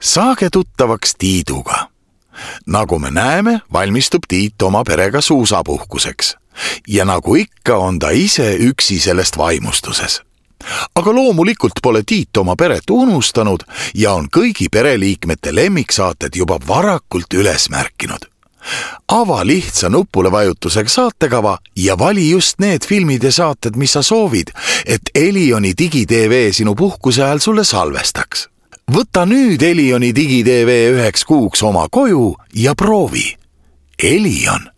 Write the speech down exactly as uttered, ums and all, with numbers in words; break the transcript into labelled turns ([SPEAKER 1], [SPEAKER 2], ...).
[SPEAKER 1] Saage tuttavaks Tiiduga. Nagu me näeme, valmistub Tiit oma perega suusapuhkuseks. Ja nagu ikka on ta ise üksi sellest vaimustuses. Aga loomulikult pole Tiit oma peret unustanud ja on kõigi pereliikmete lemmiksaated juba varakult üles märkinud. Ava lihtsa nupule vajutusega saatekava ja vali just need filmid ja saated, mis sa soovid, et Elioni digi-TV sinu puhkuse ajal sulle salvestaks. Võta nüüd Elioni digi-TV üheks kuuks oma koju ja proovi. Elion.